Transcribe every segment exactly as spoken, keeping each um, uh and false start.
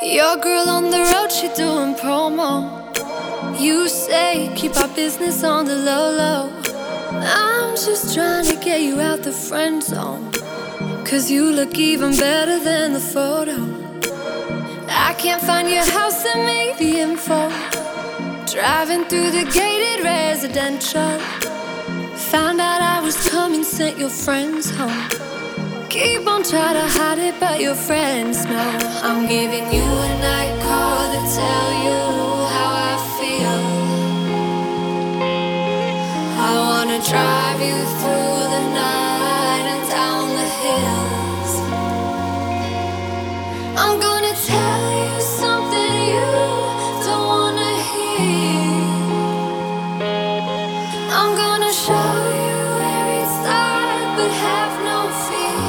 Your girl on the road, she doing promo. You say keep our business on the low low. I'm just trying to get you out the friend zone, 'cause you look even better than the photo. I can't find your house and maybe info. Driving through the gated residential, found out I was coming, sent your friends home. Keep on trying to hide it, but your friends know. I'm giving you a night call to tell you how I feel. I wanna drive you through the night and down the hills. I'm gonna tell you something you don't wanna hear. I'm gonna show you where it started, but have no fear.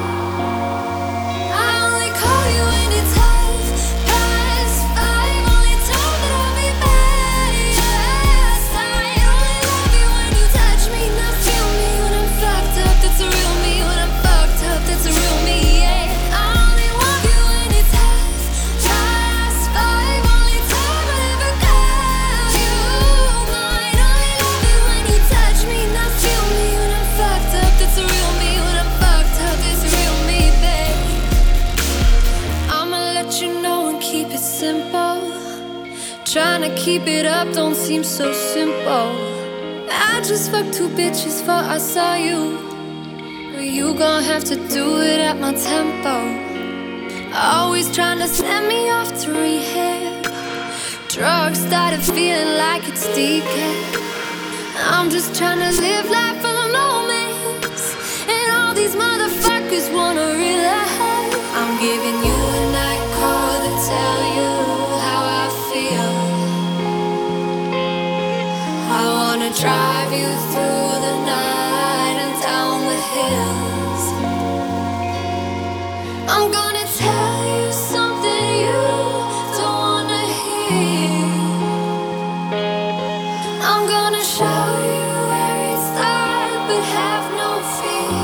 I only call you when it's half past five. Only told that I'll be back. Yes, I only love you when you touch me. Now feel me when I'm fucked up. That's a real me. When I'm fucked up, that's a real me. Yeah. I only want you when it's half past five. Only time I ever got you mine. Only love you when you touch me. Now feel me when I'm fucked up. That's a real me. When I'm fucked up, that's a real me, babe. I'ma let you know and keep it simple. Trying to keep it up don't seem so simple. I just fucked two bitches before I saw you. Well, you gon' have to do it at my tempo. Always trying to send me off to rehab. Drugs started feeling like it's decaf. I'm just trying to live life for the moments, and all these motherfuckers wanna relax. I'm giving you a night call to tell you how I feel. I wanna drive you through the night and down the hills. I'm gonna tell you something you don't wanna hear. I'm gonna show you where it started, but have no fear.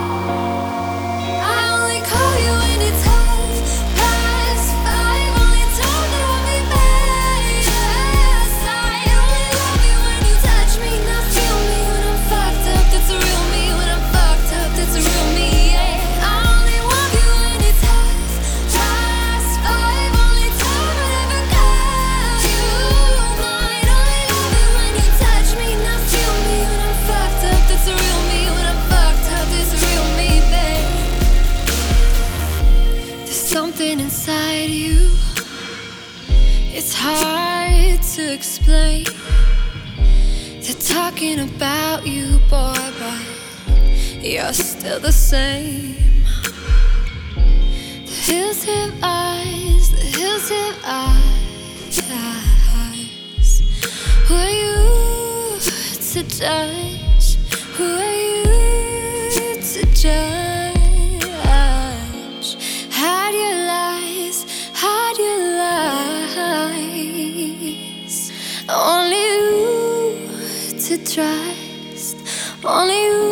I only call you when it's half past five. Only told that I'll be back. Yes, I only love you when you touch me. Now feel me when I'm fucked up. That's a real me. When I'm fucked up, that's a real me. Yeah. I only want you when it's half past five. Only time I ever got you mine. Only love you when you touch me. Now feel me when I'm fucked up. That's a real me. When I'm fucked up, that's a real me, babe. There's something inside you. It's hard to explain. They're talking about you, boy, but you're still the same. The hills have eyes, the hills have eyes. Who are you to judge? Who are you to judge? Hide your lies, hide your lies. Only you to trust, only you